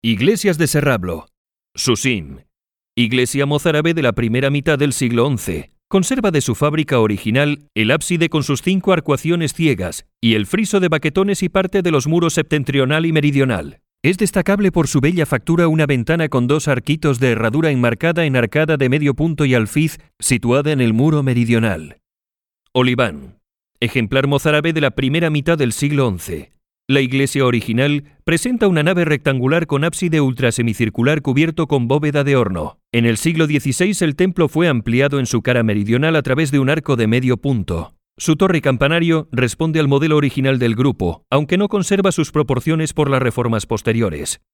Iglesias de Serrablo. Susín. Iglesia mozárabe de la primera mitad del siglo XI. Conserva de su fábrica original el ábside con sus 5 arcuaciones ciegas y el friso de baquetones y parte de los muros septentrional y meridional. Es destacable por su bella factura una ventana con 2 arquitos de herradura enmarcada en arcada de medio punto y alfiz situada en el muro meridional. Oliván. Ejemplar mozárabe de la primera mitad del siglo XI. La iglesia original presenta una nave rectangular con ábside ultrasemicircular cubierto con bóveda de horno. En el siglo XVI el templo fue ampliado en su cara meridional a través de un arco de medio punto. Su torre y campanario responde al modelo original del grupo, aunque no conserva sus proporciones por las reformas posteriores.